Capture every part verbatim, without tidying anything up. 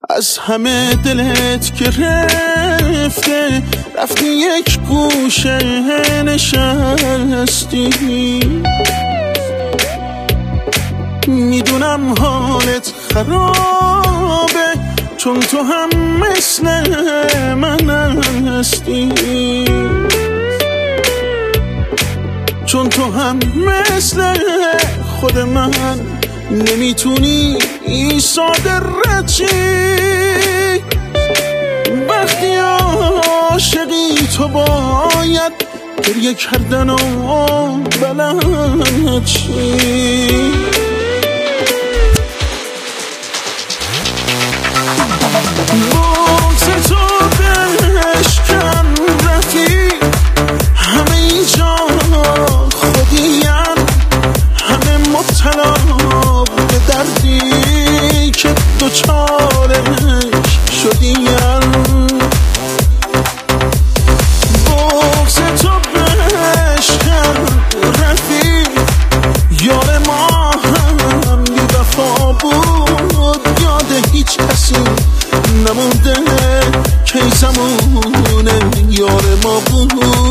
از همه دلت گرفته، رفتی یک گوشه نشستی. میدونم حالت خرابه، چون تو هم مثل من هستی، چون تو هم مثل خود من نمیتونی ساده رچی. وقتی عاشقی تو باید گریه کردن و بلد چی. بغض تو بشکن رفتی، همه اینجا خودیم، همه مبتلا به دردی که دوچارش شدیم. بغض تو بشکن رفتی، یار ما هم بی وفا بود، یاد هیچ کسی نمونده که زمونه یار ما بود.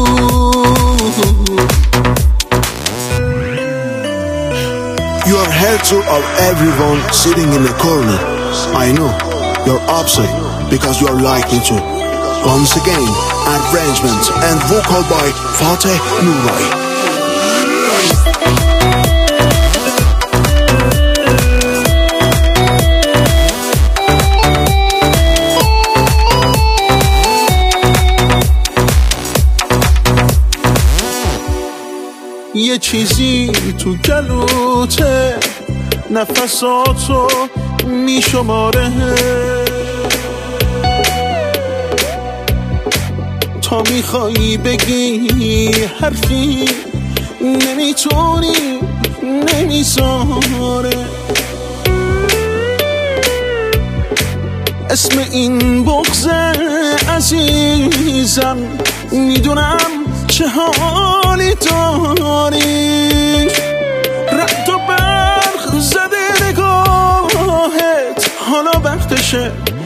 You are hatred of everyone sitting in the corner. I know you're upset because you are liking to. Once again, arrangement and vocal by Fateh Nuray. یه چیزی تو گلوته، نفساتو میشماره، تا میخوایی بگی حرفی نمیتونی، نمیذاره. اسم این بغض عزیزم میدونم چه حالی داری. رد و برق زده نگاهت، حالا وقتشه